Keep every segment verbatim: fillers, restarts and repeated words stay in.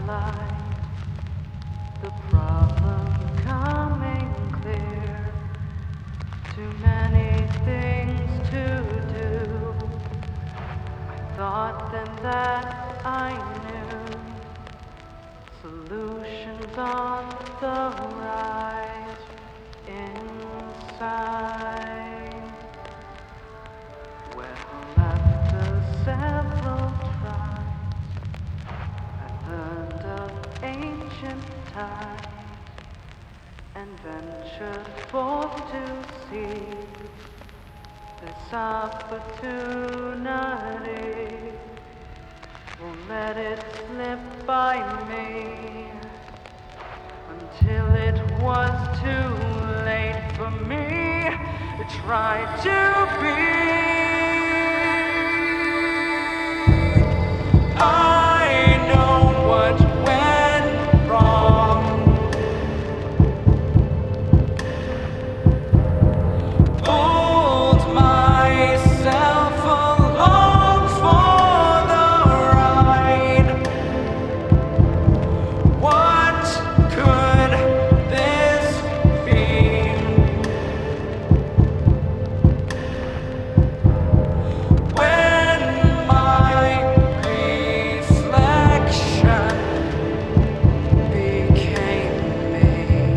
light, the problem coming clear. Too many things to do. I thought then that I knew solutions on the rise inside. Well, after several tries, I learned of ancient times and ventured forth to see this opportunity. Won't let it slip by me until it was too late for me to try to be. I know what went wrong. Pulled myself along for the ride. What could this be? When my reflection became me.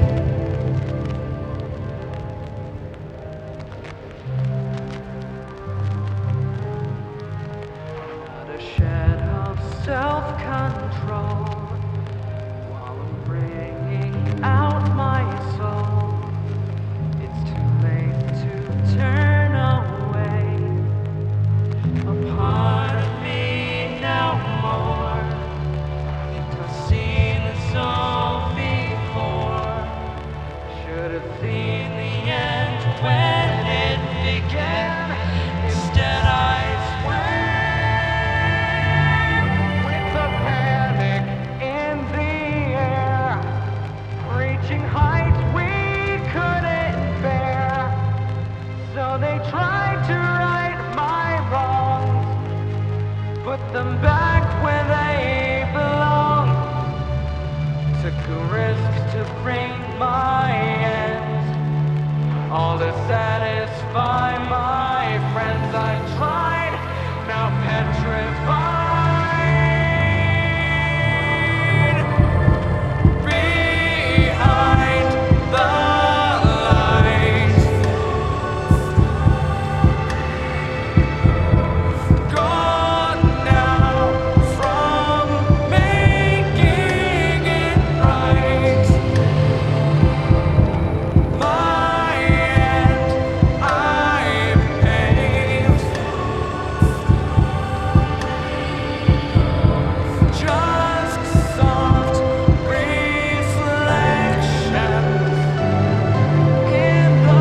Not a shed of self-control while I'm bringing out my soul. It's too late to turn away. A part of me now more. I've seen this all before. Should have seen the end when it began. Instead, I swam with the panic in the air, reaching heights we couldn't bear. So they tried to right my wrongs, put them back where they belong. Took a risk to bring my end, all to satisfy my friends. I tried, now petrified. Behind the lights, gone now from making it right. My end I paved, just soft reflections in the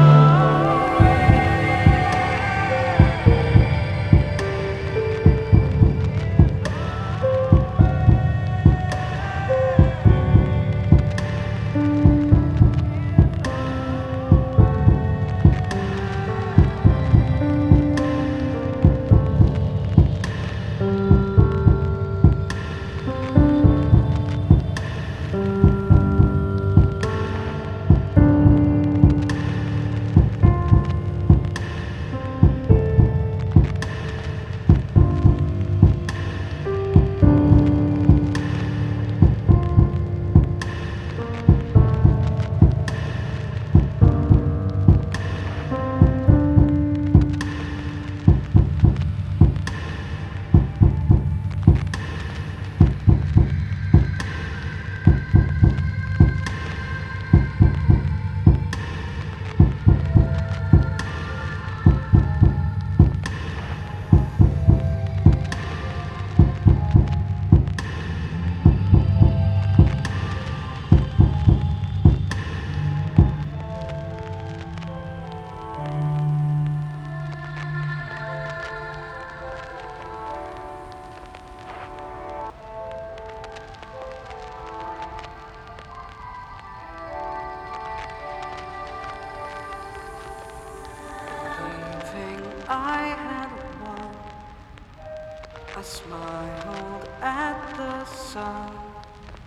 I had won. I smiled at the sun.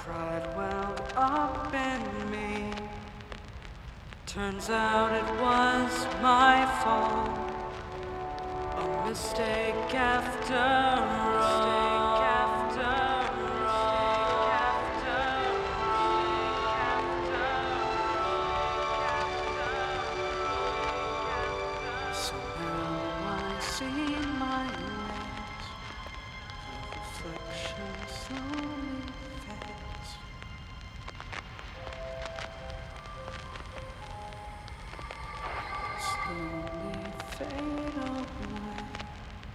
pride welled up in me. Turns out it was my fault. A mistake after all. Mistake after all. So now I see my ways. The reflection slowly fades. Slowly fade away.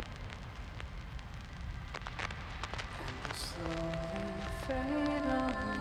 And slowly fade away.